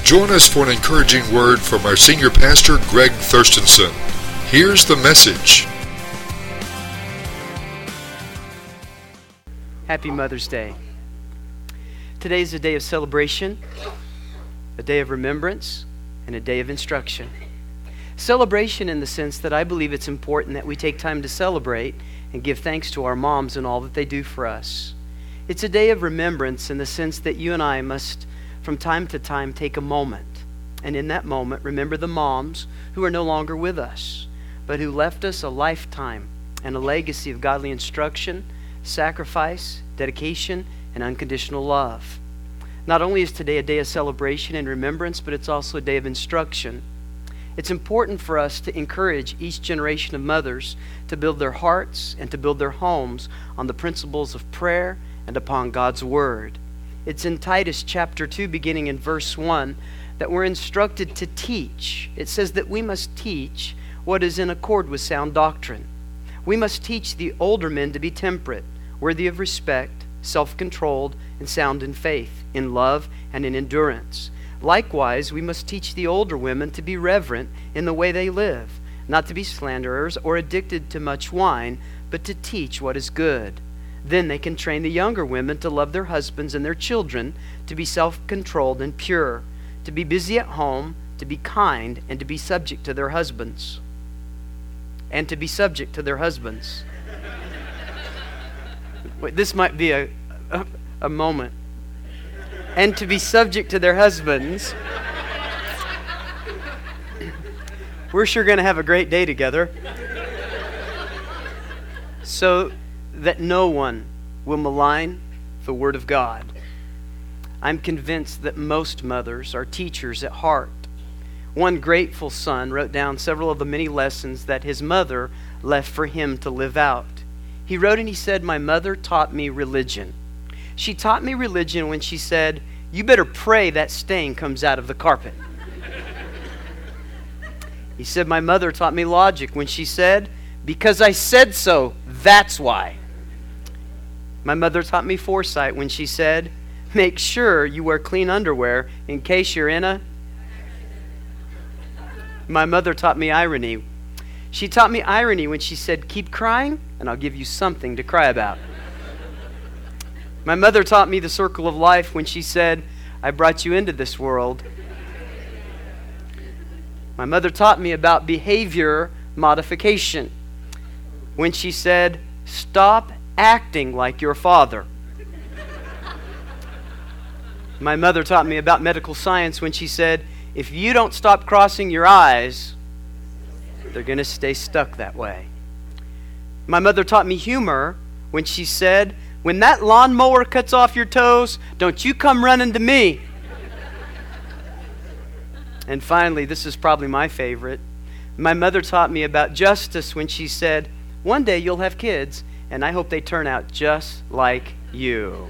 Join us for an encouraging word from our senior pastor, Greg Thurstonson. Here's the message. Happy Mother's Day. Today is a day of celebration, a day of remembrance, and a day of instruction. Celebration in the sense that I believe it's important that we take time to celebrate and give thanks to our moms and all that they do for us. It's a day of remembrance in the sense that you and I must, from time to time, take a moment. And in that moment, remember the moms who are no longer with us, but who left us a lifetime and a legacy of godly instruction, sacrifice, dedication, and unconditional love. Not only is today a day of celebration and remembrance, but it's also a day of instruction. It's important for us to encourage each generation of mothers to build their hearts and to build their homes on the principles of prayer and upon God's Word. It's in Titus chapter 2, beginning in verse 1, that we're instructed to teach. It says that we must teach what is in accord with sound doctrine. We must teach the older men to be temperate, worthy of respect, self-controlled, and sound in faith, in love, and in endurance. Likewise, we must teach the older women to be reverent in the way they live, not to be slanderers or addicted to much wine, but to teach what is good. Then they can train the younger women to love their husbands and their children, to be self-controlled and pure, to be busy at home, to be kind, and to be subject to their husbands. And to be subject to their husbands. Wait, this might be a moment. And to be subject to their husbands. We're sure going to have a great day together. So that no one will malign the Word of God. I'm convinced that most mothers are teachers at heart. One grateful son wrote down several of the many lessons that his mother left for him to live out. He wrote and he said, "My mother taught me religion. She taught me religion when she said, 'You better pray that stain comes out of the carpet.'" He said, "My mother taught me logic when she said, 'Because I said so, that's why.' My mother taught me foresight when she said, 'Make sure you wear clean underwear in case you're in a..." My mother taught me irony. She taught me irony when she said, "Keep crying, and I'll give you something to cry about." My mother taught me the circle of life when she said, "I brought you into this world." My mother taught me about behavior modification when she said, "Stop acting like your father." My mother taught me about medical science when she said, "If you don't stop crossing your eyes, they're going to stay stuck that way." My mother taught me humor when she said, "When that lawnmower cuts off your toes, don't you come running to me." And finally, this is probably my favorite. My mother taught me about justice when she said, "One day you'll have kids, and I hope they turn out just like you."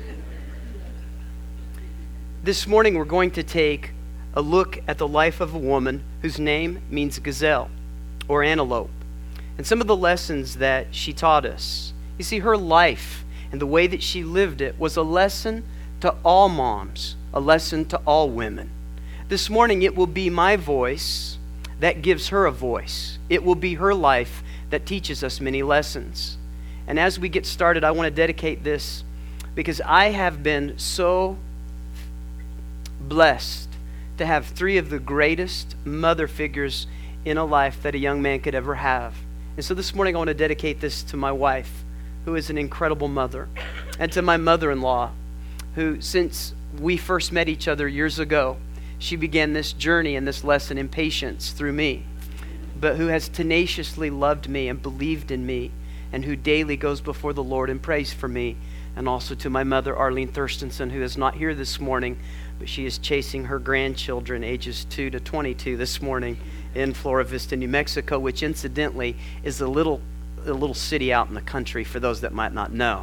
This morning we're going to take a look at the life of a woman whose name means gazelle or antelope, and some of the lessons that she taught us. You see, her life and the way that she lived it was a lesson to all moms, a lesson to all women. This morning it will be my voice that gives her a voice. It will be her life that teaches us many lessons. And as we get started, I want to dedicate this because I have been so blessed to have three of the greatest mother figures in a life that a young man could ever have. And so this morning I want to dedicate this to my wife, who is an incredible mother, and to my mother-in-law, who since we first met each other years ago, she began this journey and this lesson in patience through me, but who has tenaciously loved me and believed in me, and who daily goes before the Lord and prays for me. And also to my mother, Arlene Thurstonson, who is not here this morning, but she is chasing her grandchildren, ages 2 to 22, this morning in Flora Vista, New Mexico, which incidentally is a little city out in the country for those that might not know.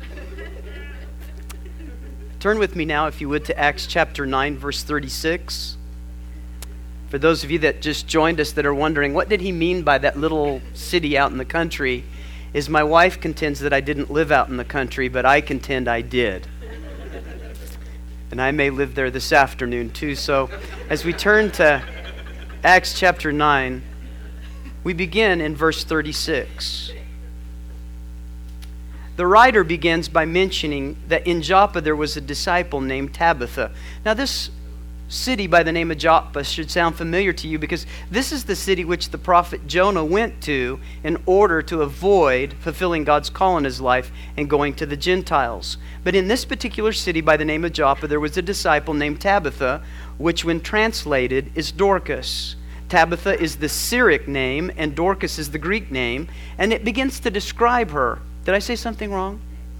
Turn with me now, if you would, to Acts chapter 9, verse 36. For those of you that just joined us that are wondering, what did he mean by that little city out in the country? Is my wife contends that I didn't live out in the country, but I contend I did. And I may live there this afternoon too. So as we turn to Acts chapter 9, we begin in verse 36. The writer begins by mentioning that in Joppa there was a disciple named Tabitha. Now this city by the name of Joppa should sound familiar to you because this is the city which the prophet Jonah went to in order to avoid fulfilling God's call in his life and going to the Gentiles. But in this particular city by the name of Joppa there was a disciple named Tabitha, which when translated is Dorcas. Tabitha is the Syriac name and Dorcas is the Greek name, and it begins to describe her. Did I say something wrong?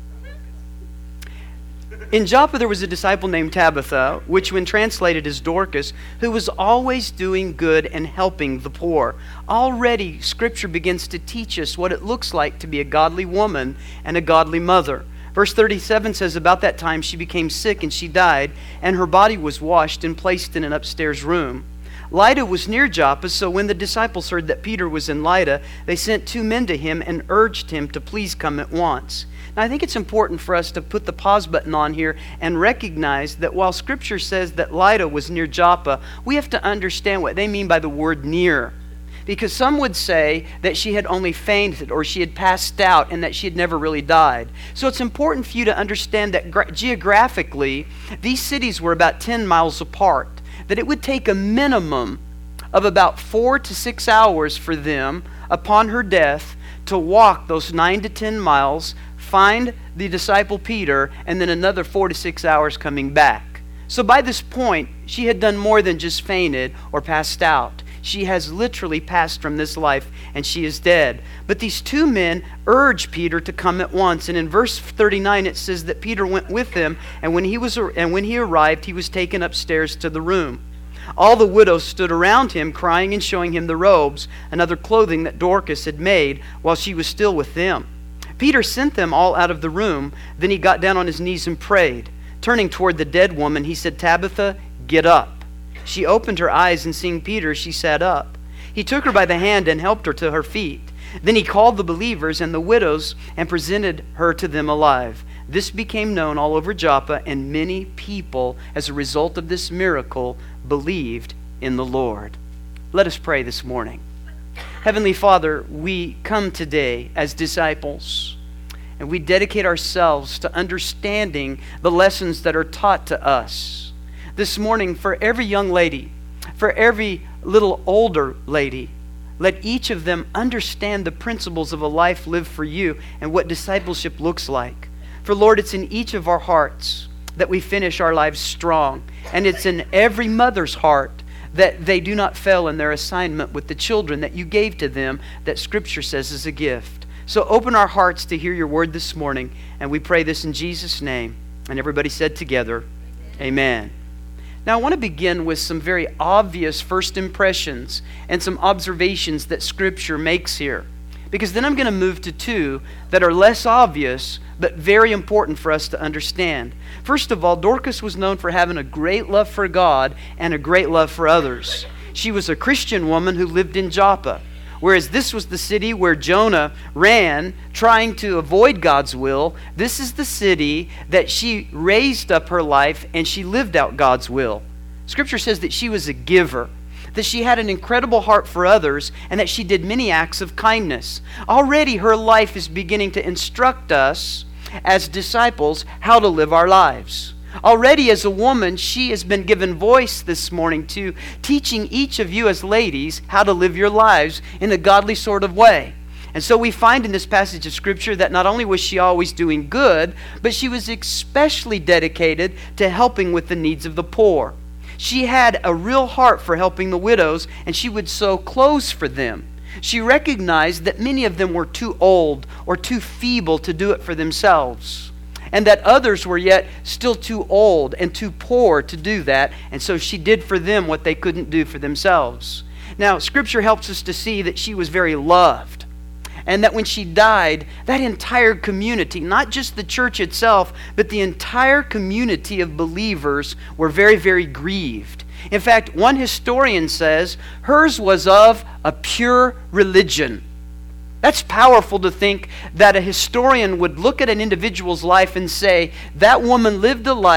In Joppa there was a disciple named Tabitha, which when translated is Dorcas, who was always doing good and helping the poor. Already Scripture begins to teach us what it looks like to be a godly woman and a godly mother. Verse 37 says, about that time she became sick and she died, and her body was washed and placed in an upstairs room. Lydda was near Joppa, so when the disciples heard that Peter was in Lydda, they sent 2 men to him and urged him to please come at once. Now, I think it's important for us to put the pause button on here and recognize that while Scripture says that Lydda was near Joppa, we have to understand what they mean by the word near. Because some would say that she had only fainted or she had passed out and that she had never really died. So it's important for you to understand that geographically, these cities were about 10 miles apart. That it would take a minimum of about 4 to 6 hours for them, upon her death, to walk those 9 to 10 miles, find the disciple Peter, and then another 4 to 6 hours coming back. So by this point, she had done more than just fainted or passed out. She has literally passed from this life and she is dead. But these 2 men urge Peter to come at once. And in verse 39 it says that Peter went with them, and when he arrived, he was taken upstairs to the room. All the widows stood around him, crying and showing him the robes and other clothing that Dorcas had made while she was still with them. Peter sent them all out of the room. Then he got down on his knees and prayed. Turning toward the dead woman, he said, "Tabitha, get up." She opened her eyes, and seeing Peter, she sat up. He took her by the hand and helped her to her feet. Then he called the believers and the widows and presented her to them alive. This became known all over Joppa, and many people, as a result of this miracle, believed in the Lord. Let us pray this morning. Heavenly Father, we come today as disciples, and we dedicate ourselves to understanding the lessons that are taught to us. This morning, for every young lady, for every little older lady, let each of them understand the principles of a life lived for you and what discipleship looks like. For Lord, it's in each of our hearts that we finish our lives strong. And it's in every mother's heart that they do not fail in their assignment with the children that you gave to them, that Scripture says is a gift. So open our hearts to hear your word this morning, and we pray this in Jesus' name. And everybody said together, Amen. Now I want to begin with some very obvious first impressions and some observations that Scripture makes here. Because then I'm going to move to 2 that are less obvious but very important for us to understand. First of all, Dorcas was known for having a great love for God and a great love for others. She was a Christian woman who lived in Joppa, whereas this was the city where Jonah ran trying to avoid God's will. This is the city that she raised up her life and she lived out God's will. Scripture says that she was a giver, that she had an incredible heart for others, and that she did many acts of kindness. Already her life is beginning to instruct us as disciples how to live our lives. Already as a woman, she has been given voice this morning to teaching each of you as ladies how to live your lives in a godly sort of way. And so we find in this passage of Scripture that not only was she always doing good, but she was especially dedicated to helping with the needs of the poor. She had a real heart for helping the widows, and she would sew clothes for them. She recognized that many of them were too old or too feeble to do it for themselves, and that others were yet still too old and too poor to do that, and so she did for them what they couldn't do for themselves. Now, Scripture helps us to see that she was very loved, and that when she died, that entire community, not just the church itself, but the entire community of believers were very, very grieved. In fact, one historian says hers was of a pure religion. That's powerful to think that a historian would look at an individual's life and say, that woman lived a life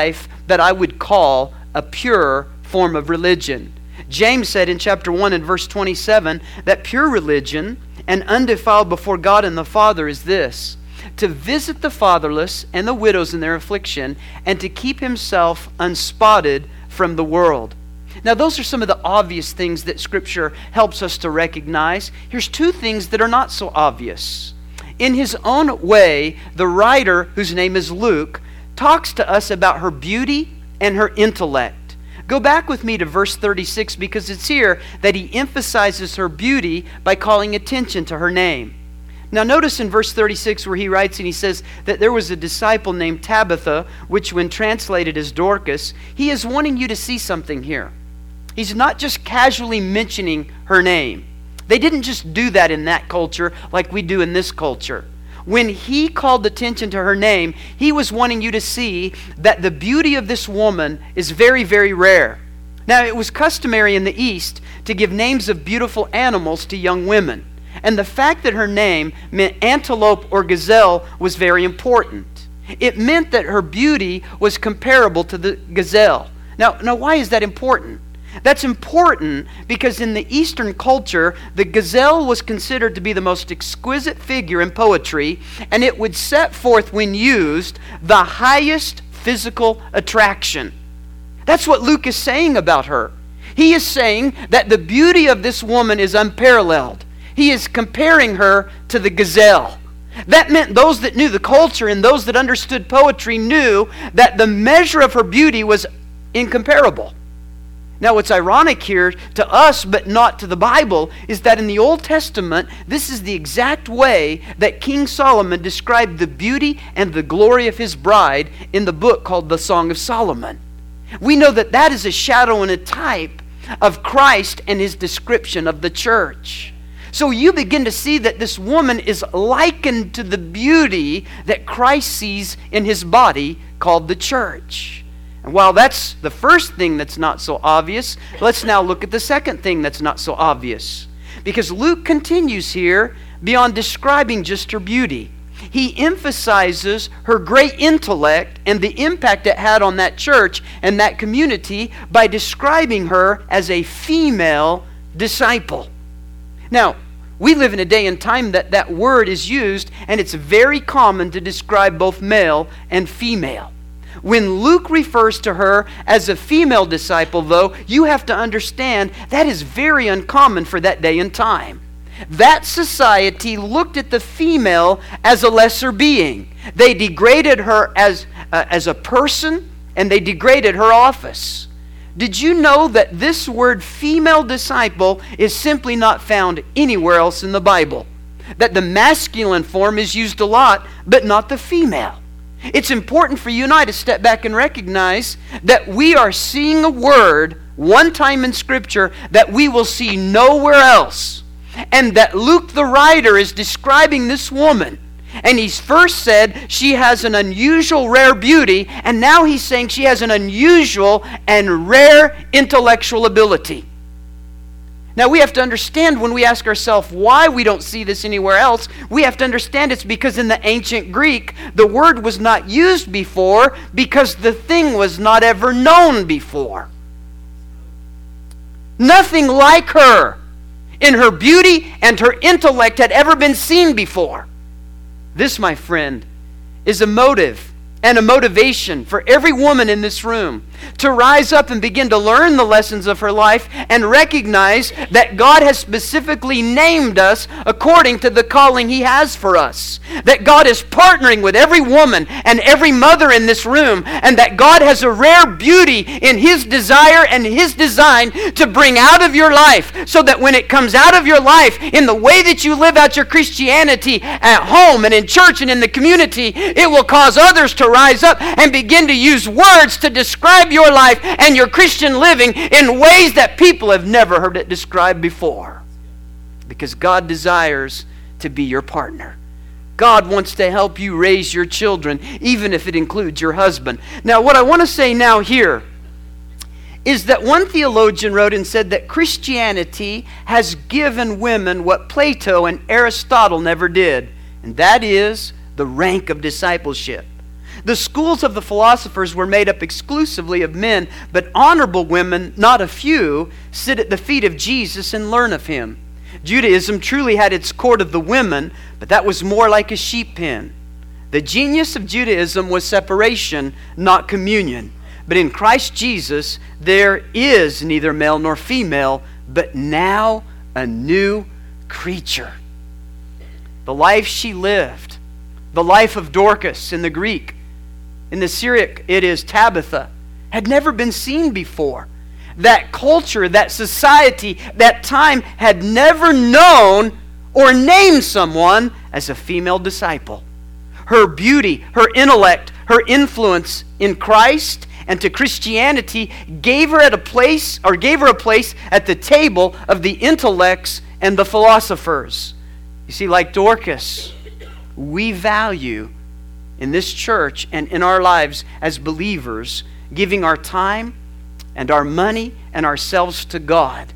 that I would call a pure form of religion. James said in chapter 1 and verse 27 that pure religion and undefiled before God and the Father is this: to visit the fatherless and the widows in their affliction, and to keep himself unspotted from the world. Now, those are some of the obvious things that Scripture helps us to recognize. Here's two things that are not so obvious. In his own way, the writer, whose name is Luke, talks to us about her beauty and her intellect. Go back with me to verse 36, because it's here that he emphasizes her beauty by calling attention to her name. Now notice in verse 36 where he writes and he says that there was a disciple named Tabitha, which when translated as Dorcas, he is wanting you to see something here. He's not just casually mentioning her name. They didn't just do that in that culture like we do in this culture. When he called attention to her name, he was wanting you to see that the beauty of this woman is very, very rare. Now, it was customary in the East to give names of beautiful animals to young women. And the fact that her name meant antelope or gazelle was very important. It meant that her beauty was comparable to the gazelle. Now, why is that important? That's important because in the Eastern culture, the gazelle was considered to be the most exquisite figure in poetry, and it would set forth, when used, the highest physical attraction. That's what Luke is saying about her. He is saying that the beauty of this woman is unparalleled. He is comparing her to the gazelle. That meant those that knew the culture and those that understood poetry knew that the measure of her beauty was incomparable. Now, what's ironic here to us, but not to the Bible, is that in the Old Testament, this is the exact way that King Solomon described the beauty and the glory of his bride in the book called the Song of Solomon. We know that that is a shadow and a type of Christ and his description of the church. So you begin to see that this woman is likened to the beauty that Christ sees in his body called the church. And while that's the first thing that's not so obvious, let's now look at the second thing that's not so obvious. Because Luke continues here beyond describing just her beauty. He emphasizes her great intellect and the impact it had on that church and that community by describing her as a female disciple. Now, we live in a day and time that that word is used, and it's very common to describe both male and female. When Luke refers to her as a female disciple, though, you have to understand that is very uncommon for that day and time. That society looked at the female as a lesser being. They degraded her as a person, and they degraded her office. Did you know that this word female disciple is simply not found anywhere else in the Bible? That the masculine form is used a lot, but not the female. It's important for you and I to step back and recognize that we are seeing a word one time in Scripture that we will see nowhere else. And that Luke the writer is describing this woman. And he's first said she has an unusual rare beauty, and now he's saying she has an unusual and rare intellectual ability. Now we have to understand, when we ask ourselves why we don't see this anywhere else, we have to understand it's because in the ancient Greek, the word was not used before because the thing was not ever known before. Nothing like her in her beauty and her intellect had ever been seen before. This, my friend, is a motive and a motivation for every woman in this room to rise up and begin to learn the lessons of her life and recognize that God has specifically named us according to the calling He has for us. That God is partnering with every woman and every mother in this room, and that God has a rare beauty in His desire and His design to bring out of your life, so that when it comes out of your life in the way that you live out your Christianity at home and in church and in the community, it will cause others to rise up and begin to use words to describe your life and your Christian living in ways that people have never heard it described before. Because God desires to be your partner. God wants to help you raise your children, even if it includes your husband. Now, what I want to say now here is that one theologian wrote and said that Christianity has given women what Plato and Aristotle never did, and that is the rank of discipleship. The schools of the philosophers were made up exclusively of men, but honorable women, not a few, sit at the feet of Jesus and learn of him. Judaism truly had its court of the women, but that was more like a sheep pen. The genius of Judaism was separation, not communion. But in Christ Jesus, there is neither male nor female, but now a new creature. The life she lived, the life of Dorcas in the Greek, in the Syriac it is Tabitha, had never been seen before. That culture, that society, that time had never known or named someone as a female disciple. Her beauty, her intellect, her influence in Christ and to Christianity gave her a place at the table of the intellects and the philosophers. You see, like Dorcas, we value in this church and in our lives as believers giving our time and our money and ourselves to God.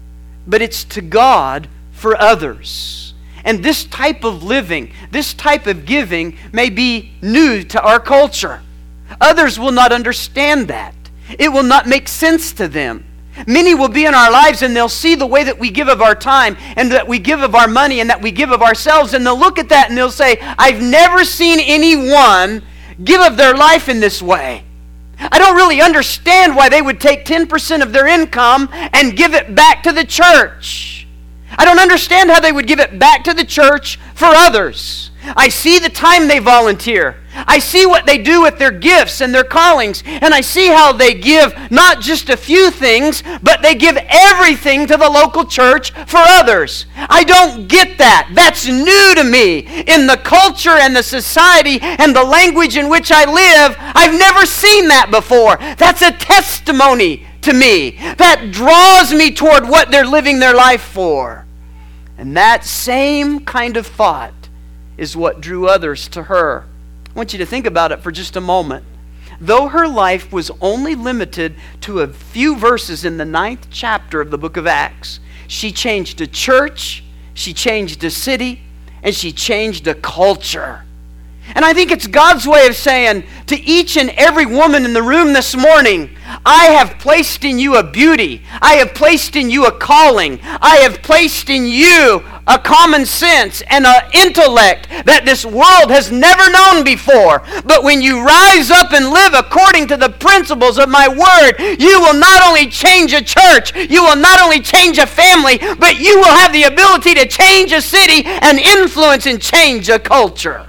But it's to God for others. And this type of living, this type of giving may be new to our culture. Others will not understand that. It will not make sense to them. Many will be in our lives and they'll see the way that we give of our time and that we give of our money and that we give of ourselves, and they'll look at that and they'll say, I've never seen anyone give of their life in this way. I don't really understand why they would take 10% of their income and give it back to the church. I don't understand how they would give it back to the church for others. I see the time they volunteer. I see what they do with their gifts and their callings. And I see how they give not just a few things, but they give everything to the local church for others. I don't get that. That's new to me. In the culture and the society and the language in which I live, I've never seen that before. That's a testimony to me. That draws me toward what they're living their life for. And that same kind of thought is what drew others to her. I want you to think about it for just a moment. Though her life was only limited to a few verses in the 9th chapter of the book of Acts, she changed a church, she changed a city, and she changed a culture. And I think it's God's way of saying to each and every woman in the room this morning, I have placed in you a beauty. I have placed in you a calling. I have placed in you a common sense and an intellect that this world has never known before. But when you rise up and live according to the principles of my word, you will not only change a church, you will not only change a family, but you will have the ability to change a city and influence and change a culture.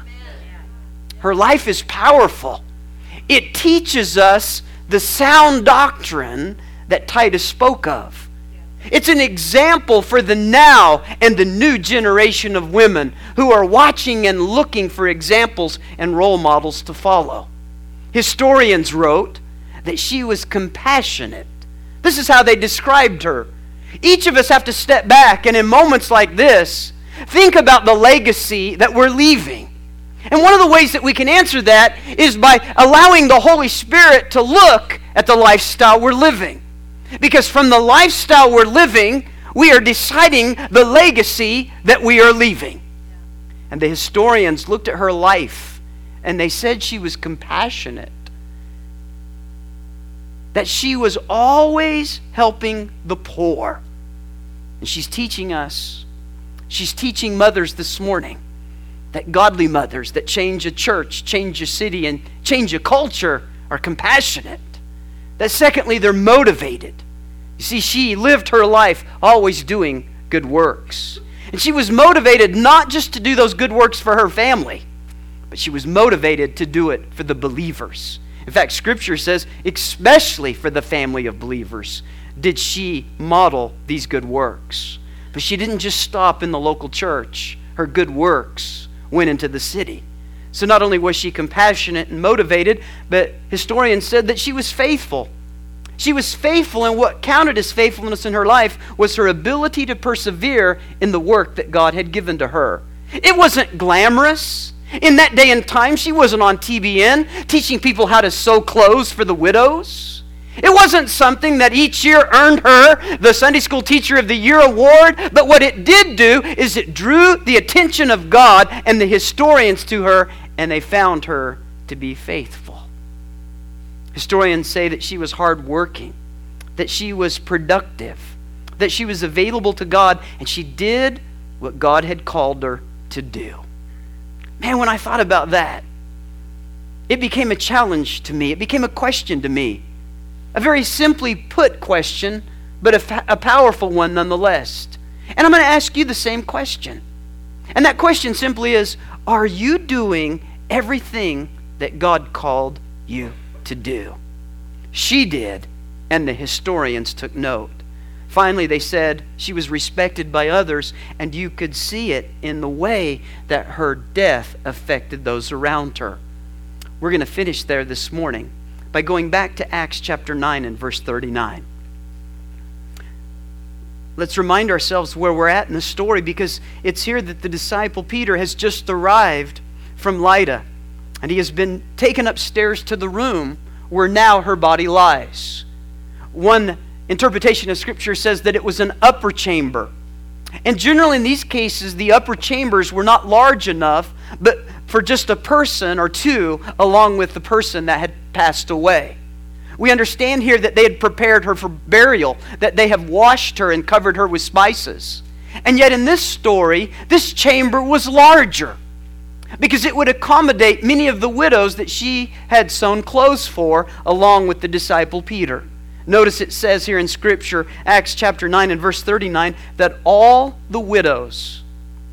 Her life is powerful. It teaches us the sound doctrine that Titus spoke of. It's an example for the now and the new generation of women who are watching and looking for examples and role models to follow. Historians wrote that she was compassionate. This is how they described her. Each of us have to step back and in moments like this, think about the legacy that we're leaving. And one of the ways that we can answer that is by allowing the Holy Spirit to look at the lifestyle we're living. Because from the lifestyle we're living, we are deciding the legacy that we are leaving. And the historians looked at her life and they said she was compassionate. That she was always helping the poor. And she's teaching us, she's teaching mothers this morning, that godly mothers that change a church, change a city, and change a culture are compassionate. That secondly, they're motivated. You see, she lived her life always doing good works. And she was motivated not just to do those good works for her family, but she was motivated to do it for the believers. In fact, Scripture says, especially for the family of believers, did she model these good works. But she didn't just stop in the local church. Her good works went into the city. So not only was she compassionate and motivated, but historians said that she was faithful. She was faithful, and what counted as faithfulness in her life was her ability to persevere in the work that God had given to her. It wasn't glamorous. In that day and time, she wasn't on TBN teaching people how to sew clothes for the widows. It wasn't something that each year earned her the Sunday School Teacher of the Year award, but what it did do is it drew the attention of God and the historians to her, and they found her to be faithful. Historians say that she was hardworking, that she was productive, that she was available to God, and she did what God had called her to do. Man, when I thought about that, it became a challenge to me. It became a question to me. A very simply put question, but a powerful one nonetheless. And I'm going to ask you the same question. And that question simply is, are you doing everything that God called you to do? She did, and the historians took note. Finally, they said she was respected by others, and you could see it in the way that her death affected those around her. We're going to finish there this morning by going back to Acts chapter 9 and verse 39. Let's remind ourselves where we're at in the story, because it's here that the disciple Peter has just arrived from Lydda, and he has been taken upstairs to the room where now her body lies. One interpretation of Scripture says that it was an upper chamber. And generally in these cases, the upper chambers were not large enough, but for just a person or two along with the person that had passed away. We understand here that they had prepared her for burial, that they have washed her and covered her with spices. And yet in this story, this chamber was larger, because it would accommodate many of the widows that she had sewn clothes for, along with the disciple Peter. Notice it says here in Scripture, Acts chapter 9 and verse 39, that all the widows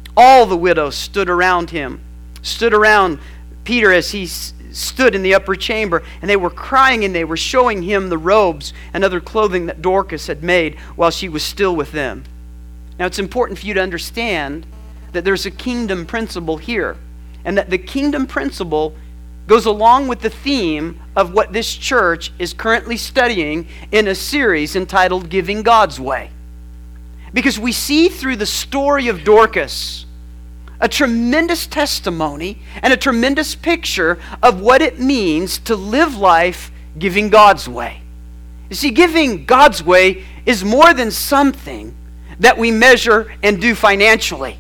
stood around him, stood around Peter as he stood in the upper chamber, and they were crying and they were showing him the robes and other clothing that Dorcas had made while she was still with them. Now it's important for you to understand that there's a kingdom principle here, and that the kingdom principle goes along with the theme of what this church is currently studying in a series entitled Giving God's Way. Because we see through the story of Dorcas a tremendous testimony and a tremendous picture of what it means to live life giving God's way. You see, giving God's way is more than something that we measure and do financially.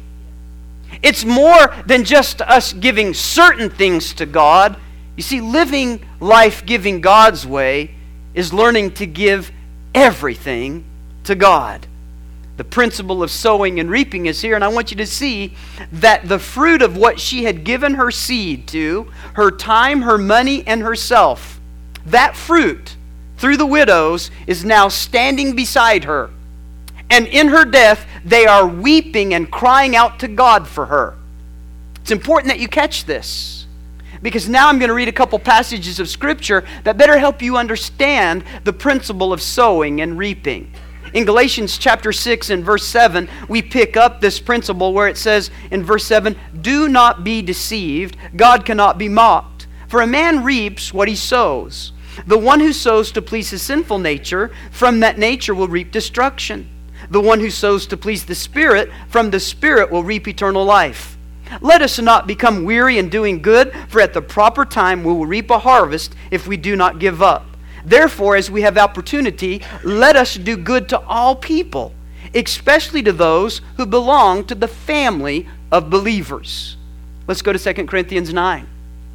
It's more than just us giving certain things to God. You see, living life giving God's way is learning to give everything to God. The principle of sowing and reaping is here, and I want you to see that the fruit of what she had given her seed to, her time, her money, and herself, that fruit, through the widows, is now standing beside her. And in her death, they are weeping and crying out to God for her. It's important that you catch this, because now I'm going to read a couple passages of Scripture that better help you understand the principle of sowing and reaping. In Galatians chapter 6 and verse 7, we pick up this principle where it says in verse 7, "Do not be deceived, God cannot be mocked. For a man reaps what he sows. The one who sows to please his sinful nature, from that nature will reap destruction. The one who sows to please the Spirit, from the Spirit will reap eternal life. Let us not become weary in doing good, for at the proper time we will reap a harvest if we do not give up. Therefore, as we have opportunity, let us do good to all people, especially to those who belong to the family of believers." Let's go to 2 Corinthians 9.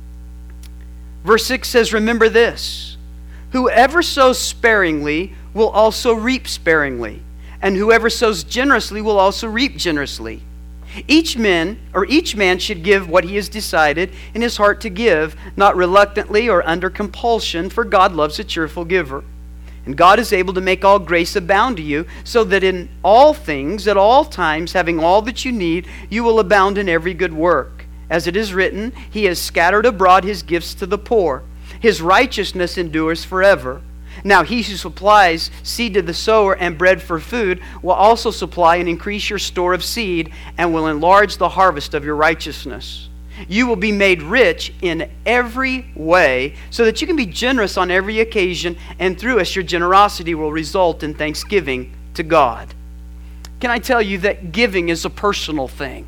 Verse 6 says, "Remember this, whoever sows sparingly will also reap sparingly, and whoever sows generously will also reap generously. Each man should give what he has decided in his heart to give, not reluctantly or under compulsion, for God loves a cheerful giver. And God is able to make all grace abound to you, so that in all things, at all times, having all that you need, you will abound in every good work. As it is written, He has scattered abroad His gifts to the poor. His righteousness endures forever. Now he who supplies seed to the sower and bread for food will also supply and increase your store of seed, and will enlarge the harvest of your righteousness. You will be made rich in every way, so that you can be generous on every occasion, and through us your generosity will result in thanksgiving to God." Can I tell you that giving is a personal thing?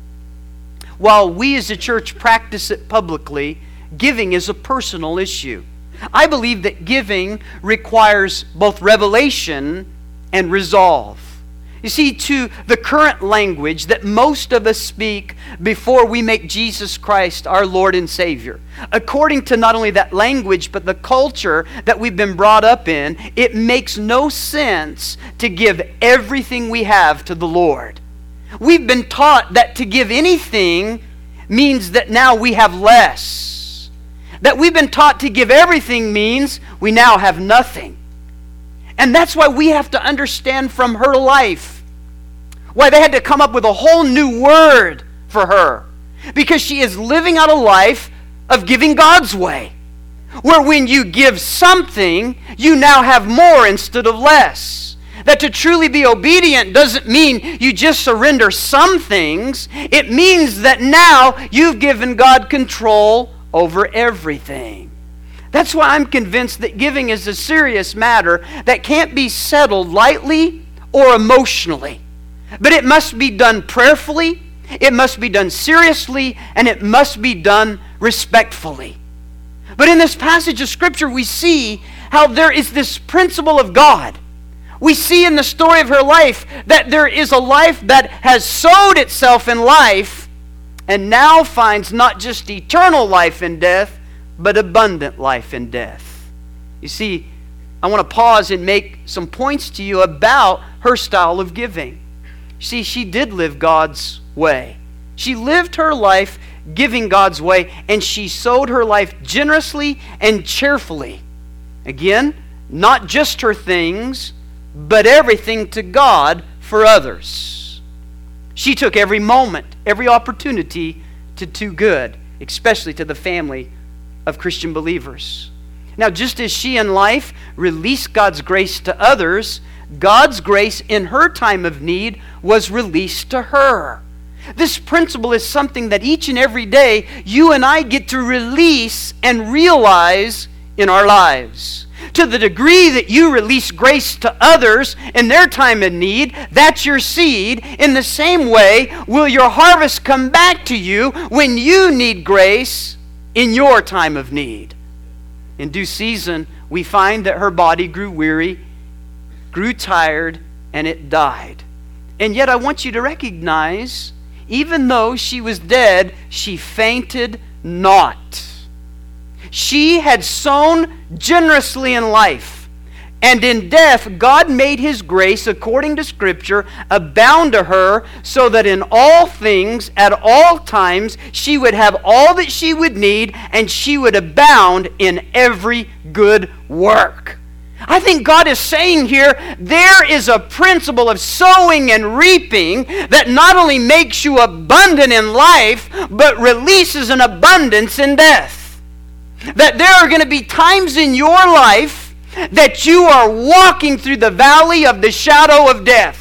While we as a church practice it publicly, giving is a personal issue. I believe that giving requires both revelation and resolve. You see, to the current language that most of us speak before we make Jesus Christ our Lord and Savior, according to not only that language, but the culture that we've been brought up in, it makes no sense to give everything we have to the Lord. We've been taught that to give anything means that now we have less. That we've been taught to give everything means we now have nothing. And that's why we have to understand from her life why they had to come up with a whole new word for her. Because she is living out a life of giving God's way. Where when you give something, you now have more instead of less. That to truly be obedient doesn't mean you just surrender some things. It means that now you've given God control over everything. That's why I'm convinced that giving is a serious matter that can't be settled lightly or emotionally. But it must be done prayerfully, it must be done seriously, and it must be done respectfully. But in this passage of Scripture, we see how there is this principle of God. We see in the story of her life that there is a life that has sowed itself in life and now finds not just eternal life in death, but abundant life in death. You see, I want to pause and make some points to you about her style of giving. See, she did live God's way. She lived her life giving God's way, and she sowed her life generously and cheerfully. Again, not just her things, but everything to God for others. She took every moment, every opportunity to do good, especially to the family of Christian believers. Now, just as she in life released God's grace to others, God's grace in her time of need was released to her. This principle is something that each and every day you and I get to release and realize in our lives. To the degree that you release grace to others in their time of need, that's your seed. In the same way, will your harvest come back to you when you need grace in your time of need. In due season, we find that her body grew weary, grew tired, and it died. And yet I want you to recognize, even though she was dead, she fainted not. She had sown generously in life. And in death, God made His grace, according to Scripture, abound to her, so that in all things, at all times, she would have all that she would need, and she would abound in every good work. I think God is saying here, there is a principle of sowing and reaping that not only makes you abundant in life, but releases an abundance in death. That there are going to be times in your life that you are walking through the valley of the shadow of death.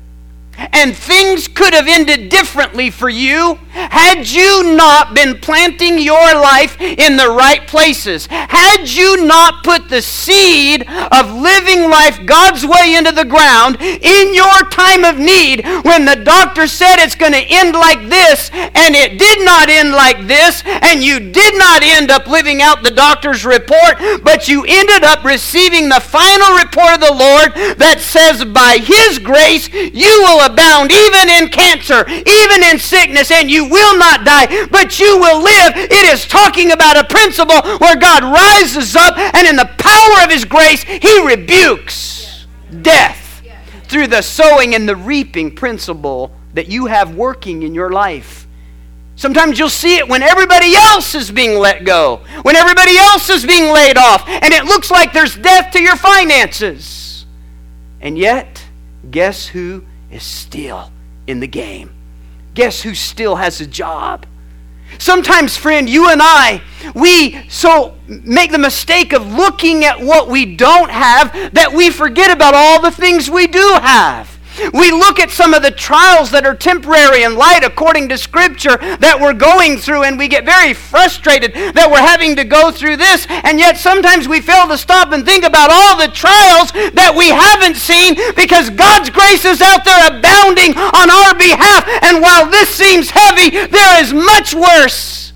And things could have ended differently for you had you not been planting your life in the right places. Had you not put the seed of living life God's way into the ground in your time of need, when the doctor said it's going to end like this, and it did not end like this, and you did not end up living out the doctor's report, but you ended up receiving the final report of the Lord that says by His grace you will abound even in cancer, even in sickness, and you will not die, but you will live. It is talking about a principle where God rises up, and in the power of His grace, He rebukes death through the sowing and the reaping principle that you have working in your life. Sometimes you'll see it when everybody else is being let go, when everybody else is being laid off, and it looks like there's death to your finances. And yet, guess who is still in the game? Guess who still has a job? Sometimes, friend, you and I, we so make the mistake of looking at what we don't have that we forget about all the things we do have. We look at some of the trials that are temporary and light according to Scripture that we're going through, and we get very frustrated that we're having to go through this, and yet sometimes we fail to stop and think about all the trials that we haven't seen, because God's grace is out there abounding on our behalf. And while this seems heavy, there is much worse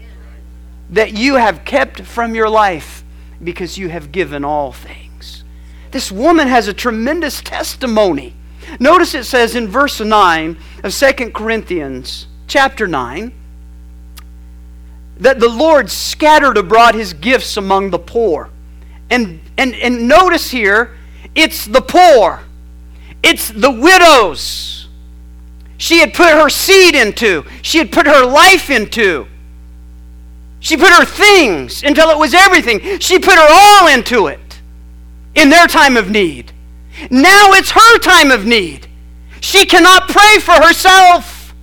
that you have kept from your life because you have given all things. This woman has a tremendous testimony. Notice it says in verse 9 of 2 Corinthians chapter 9 that the Lord scattered abroad his gifts among the poor. And notice here, it's the poor. It's the widows. She had put her seed into. She had put her life into. She put her things until it was everything. She put her all into it in their time of need. Now it's her time of need. She cannot pray for herself.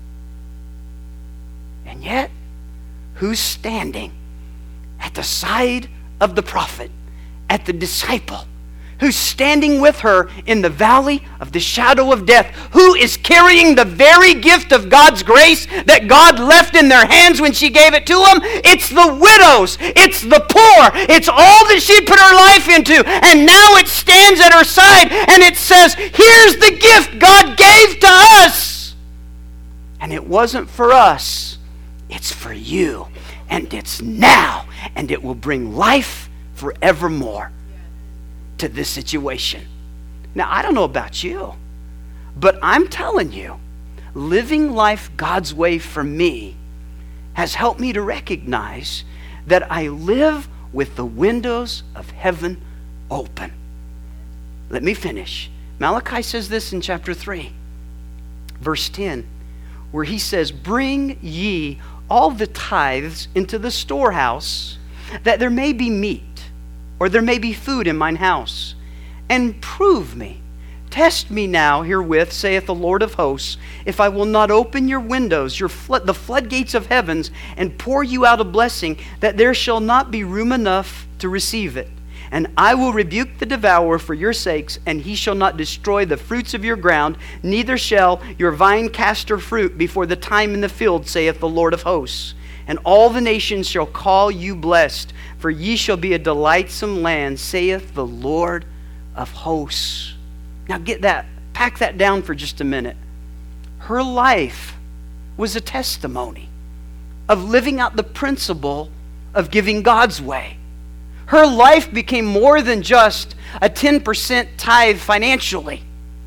And yet, who's standing at the side of the prophet, at the disciple, who's standing with her in the valley of the shadow of death, who is carrying the very gift of God's grace that God left in their hands when she gave it to them? It's the widows. It's the poor. It's all that she put her life into. And now it stands at her side and it says, here's the gift God gave to us. And it wasn't for us. It's for you. And it's now. And it will bring life forevermore to this situation. Now, I don't know about you, but I'm telling you, living life God's way for me has helped me to recognize that I live with the windows of heaven open. Let me finish. Malachi says this in chapter 3, verse 10, where he says, "Bring ye all the tithes into the storehouse, that there may be meat, or there may be food in mine house. And prove me, test me now herewith, saith the Lord of hosts, if I will not open your windows, the floodgates of heavens, and pour you out a blessing, that there shall not be room enough to receive it. And I will rebuke the devourer for your sakes, and he shall not destroy the fruits of your ground, neither shall your vine cast her fruit before the time in the field, saith the Lord of hosts. And all the nations shall call you blessed, for ye shall be a delightsome land, saith the Lord of hosts." Now get that, pack that down for just a minute. Her life was a testimony of living out the principle of giving God's way. Her life became more than just a 10% tithe financially.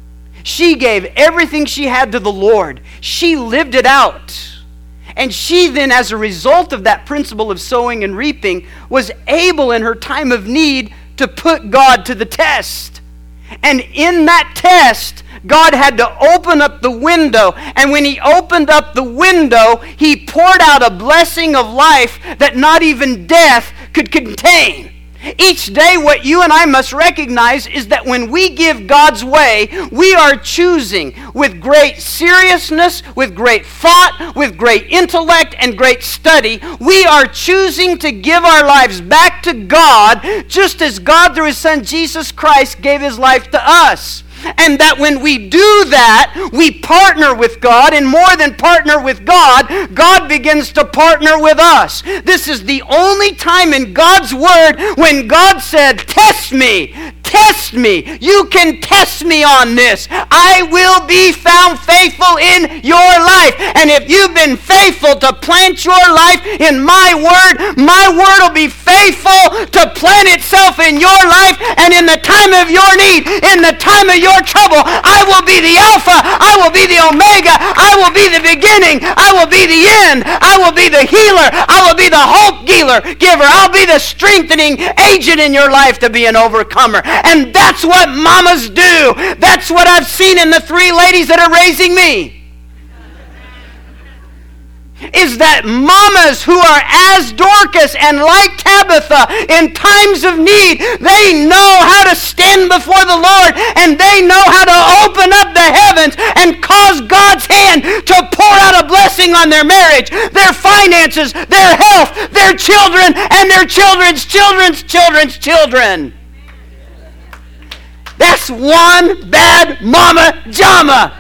She gave everything she had to the Lord. She lived it out. And she then, as a result of that principle of sowing and reaping, was able in her time of need to put God to the test. And in that test, God had to open up the window. And when he opened up the window, he poured out a blessing of life that not even death could contain. Each day, what you and I must recognize is that when we give God's way, we are choosing with great seriousness, with great thought, with great intellect, and great study. We are choosing to give our lives back to God, just as God, through his Son Jesus Christ, gave his life to us. And that when we do that, we partner with God, and more than partner with God, God begins to partner with us. This is the only time in God's Word when God said, "Test me, test me. You can test me on this. I will be found faithful in your life." And if you've been faithful to plant your life in my word will be faithful to plant itself in your life. And in the time of your need, in the time of your trouble, I will be the Alpha, I will be the Omega, I will be the beginning, I will be the end, I will be the healer, I will be the hope giver, I'll be the strengthening agent in your life to be an overcomer. And that's what mamas do. That's what I've seen in the 3 ladies that are raising me. Is that mamas who are as Dorcas and like Tabitha in times of need, they know how to stand before the Lord, and they know how to open up the heavens and cause God's hand to pour out a blessing on their marriage, their finances, their health, their children, and their children's children's children's children. That's one bad mama jama.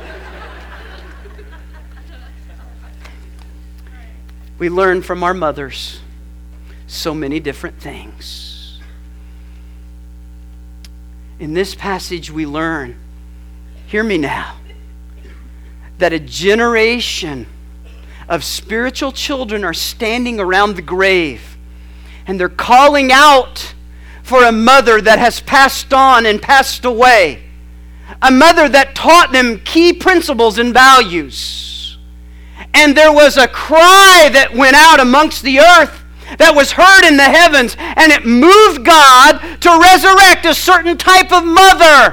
We learn from our mothers so many different things. In this passage we learn, hear me now, that a generation of spiritual children are standing around the grave, and they're calling out for a mother that has passed on and passed away. A mother that taught them key principles and values. And there was a cry that went out amongst the earth that was heard in the heavens, and it moved God to resurrect a certain type of mother.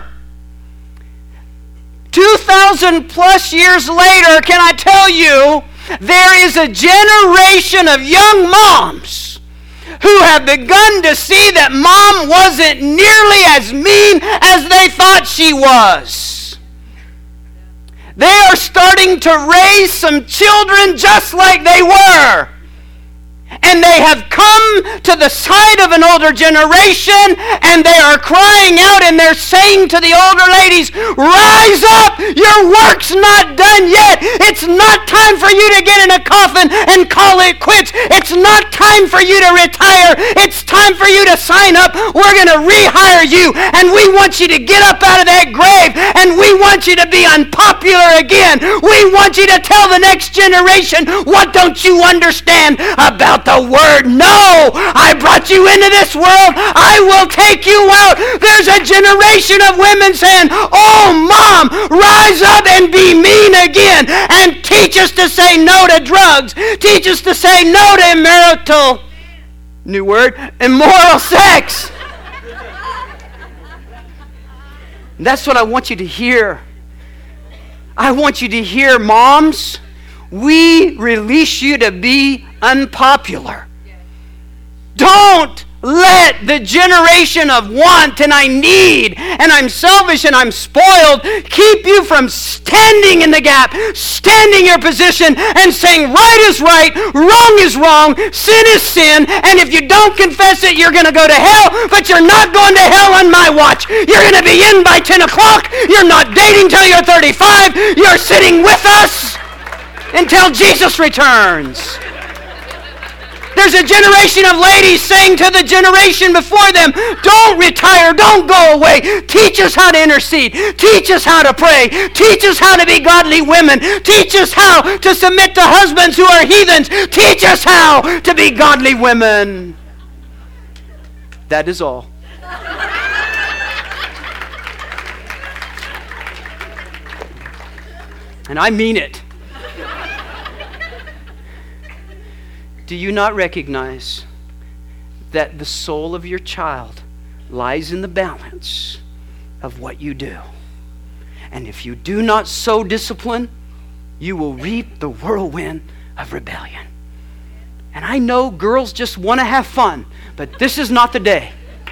2,000 plus years later, can I tell you, there is a generation of young moms who have begun to see that mom wasn't nearly as mean as they thought she was. They are starting to raise some children just like they were. And they have come to the side of an older generation, and they are crying out, and they're saying to the older ladies, rise up, your work's not done yet. It's not time for you to get in a coffin and call it quits. It's not time for you to retire. It's time for you to sign up. We're going to rehire you, and we want you to get up out of that grave, and we want you to be unpopular again. We want you to tell the next generation, what don't you understand about the word? No, I brought you into this world. I will take you out. There's a generation of women saying, oh, Mom, rise up and be mean again, and teach us to say no to drugs. Teach us to say no to immoral, new word, immoral sex. That's what I want you to hear. I want you to hear, moms, we release you to be unpopular. Don't let the generation of want and I need and I'm selfish and I'm spoiled keep you from standing in the gap, standing your position and saying right is right, wrong is wrong, sin is sin, and if you don't confess it, you're going to go to hell, but you're not going to hell on my watch. You're going to be in by 10 o'clock. You're not dating till you're 35. You're sitting with us until Jesus returns. There's a generation of ladies saying to the generation before them, don't retire, don't go away. Teach us how to intercede. Teach us how to pray. Teach us how to be godly women. Teach us how to submit to husbands who are heathens. Teach us how to be godly women. That is all. And I mean it. Do you not recognize that the soul of your child lies in the balance of what you do? And if you do not sow discipline, you will reap the whirlwind of rebellion. And I know girls just want to have fun, but this is not the day.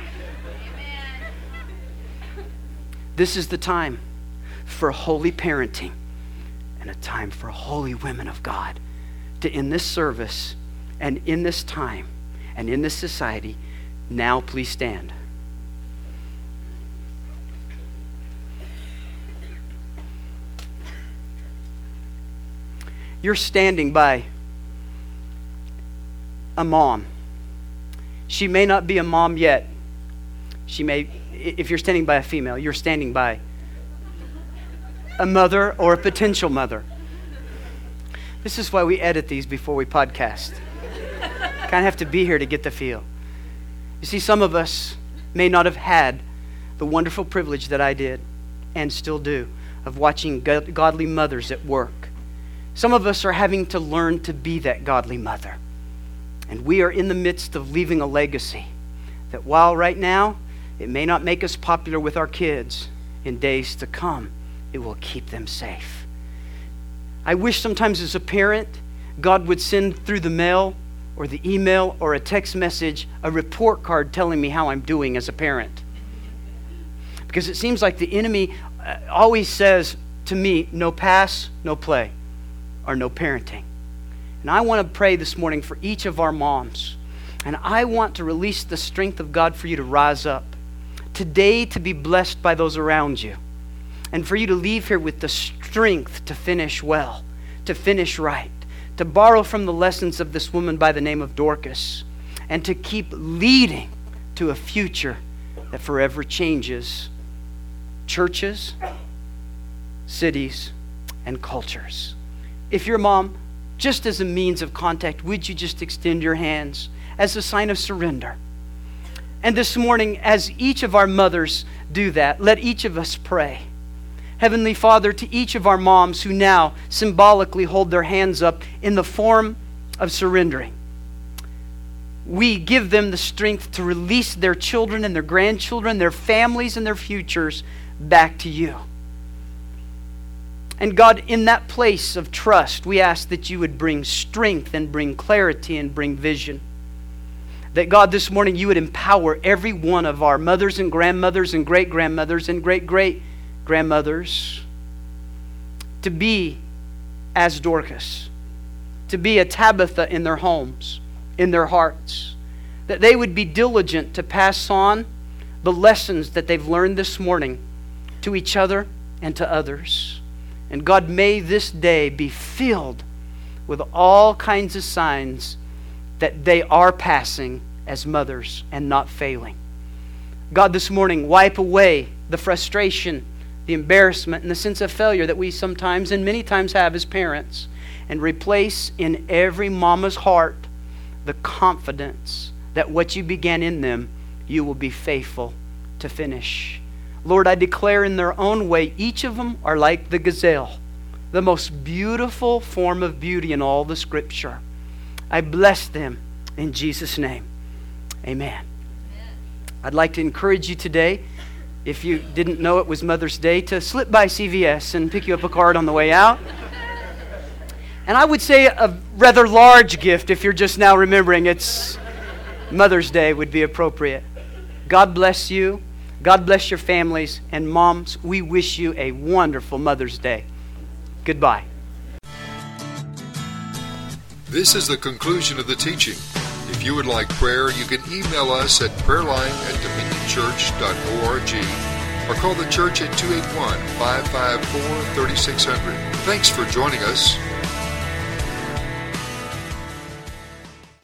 This is the time for holy parenting and a time for holy women of God to end this service. And in this time, and in this society, now please stand. You're standing by a mom. She may not be a mom yet. She may, if you're standing by a female, you're standing by a mother or a potential mother. This is why we edit these before we podcast. Kind of have to be here to get the feel. You see, some of us may not have had the wonderful privilege that I did and still do of watching godly mothers at work. Some of us are having to learn to be that godly mother. And we are in the midst of leaving a legacy that while right now it may not make us popular with our kids, in days to come it will keep them safe. I wish sometimes as a parent God would send through the mail or the email or a text message a report card telling me how I'm doing as a parent. Because it seems like the enemy always says to me, no pass, no play, or no parenting. And I want to pray this morning for each of our moms. And I want to release the strength of God for you to rise up today, to be blessed by those around you, and for you to leave here with the strength to finish well, to finish right, to borrow from the lessons of this woman by the name of Dorcas, and to keep leading to a future that forever changes churches, cities, and cultures. If you're a mom, just as a means of contact, would you just extend your hands as a sign of surrender? And this morning, as each of our mothers do that, let each of us pray. Heavenly Father, to each of our moms who now symbolically hold their hands up in the form of surrendering, we give them the strength to release their children and their grandchildren, their families and their futures back to you. And God, in that place of trust, we ask that you would bring strength and bring clarity and bring vision. That God, this morning you would empower every one of our mothers and grandmothers and great-grandmothers and great-great-grandmothers to be as Dorcas, to be a Tabitha in their homes, in their hearts. That they would be diligent to pass on the lessons that they've learned this morning to each other and to others. And God, may this day be filled with all kinds of signs that they are passing as mothers and not failing. God, this morning, wipe away the frustration, the embarrassment, and the sense of failure that we sometimes and many times have as parents, and replace in every mama's heart the confidence that what you began in them, you will be faithful to finish. Lord, I declare in their own way, each of them are like the gazelle, the most beautiful form of beauty in all the Scripture. I bless them in Jesus' name. Amen. I'd like to encourage you today, if you didn't know it was Mother's Day, to slip by CVS and pick you up a card on the way out. And I would say a rather large gift, if you're just now remembering it's Mother's Day, would be appropriate. God bless you. God bless your families. And moms, we wish you a wonderful Mother's Day. Goodbye. This is the conclusion of the teaching. If you would like prayer, you can email us at prayerline@dominionchurch.org or call the church at 281-554-3600. Thanks for joining us.